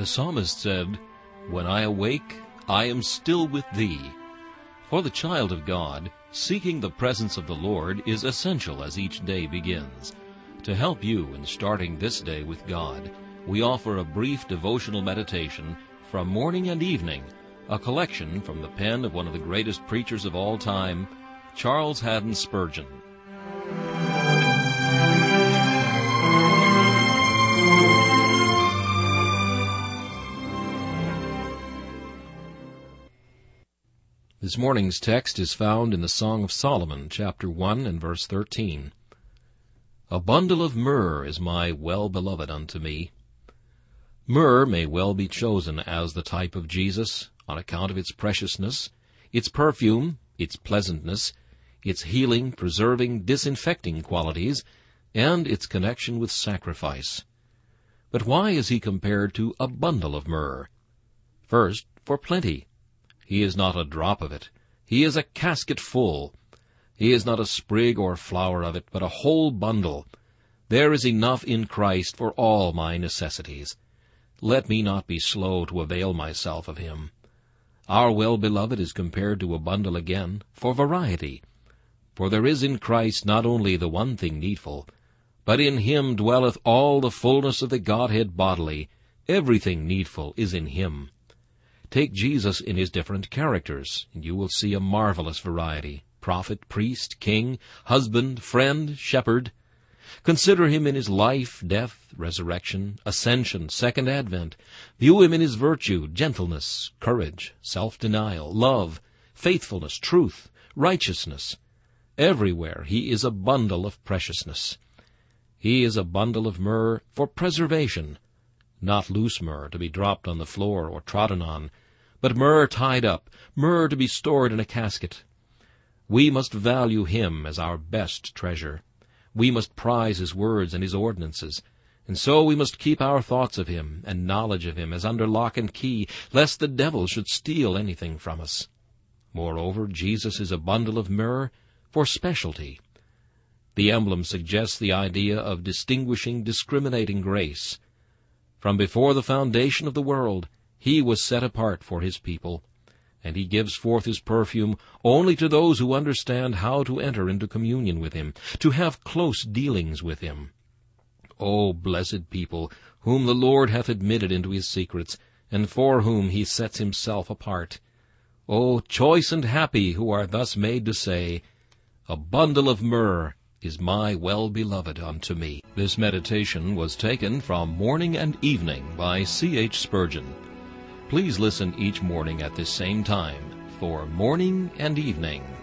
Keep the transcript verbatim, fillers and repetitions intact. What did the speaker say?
The psalmist said, "When I awake, I am still with thee." For the child of God, seeking the presence of the Lord is essential as each day begins. To help you in starting this day with God, we offer a brief devotional meditation from morning and evening, a collection from the pen of one of the greatest preachers of all time, Charles Haddon Spurgeon. This morning's text is found in the Song of Solomon, chapter one and verse thirteen. A bundle of myrrh is my well-beloved unto me. Myrrh may well be chosen as the type of Jesus on account of its preciousness, its perfume, its pleasantness, its healing, preserving, disinfecting qualities, and its connection with sacrifice. But why is he compared to a bundle of myrrh? First, for plenty. He is not a drop of it. He is a casket full. He is not a sprig or flower of it, but a whole bundle. There is enough in Christ for all my necessities. Let me not be slow to avail myself of him. Our well-beloved is compared to a bundle again, for variety. For there is in Christ not only the one thing needful, but in him dwelleth all the fullness of the Godhead bodily. Everything needful is in him. Take Jesus in his different characters, and you will see a marvelous variety: prophet, priest, king, husband, friend, shepherd. Consider him in his life, death, resurrection, ascension, second advent. View him in his virtue, gentleness, courage, self-denial, love, faithfulness, truth, righteousness. Everywhere he is a bundle of preciousness. He is a bundle of myrrh for preservation, not loose myrrh to be dropped on the floor or trodden on, but myrrh tied up, myrrh to be stored in a casket. We must value him as our best treasure. We must prize his words and his ordinances, and so we must keep our thoughts of him and knowledge of him as under lock and key, lest the devil should steal anything from us. Moreover, Jesus is a bundle of myrrh for specialty. The emblem suggests the idea of distinguishing, discriminating grace. From before the foundation of the world, he was set apart for his people, and he gives forth his perfume only to those who understand how to enter into communion with him, to have close dealings with him. O blessed people, whom the Lord hath admitted into his secrets, and for whom he sets himself apart. O choice and happy who are thus made to say, "A bundle of myrrh is my well-beloved unto me." This meditation was taken from Morning and Evening by C H Spurgeon. Please listen each morning at this same time for Morning and Evening.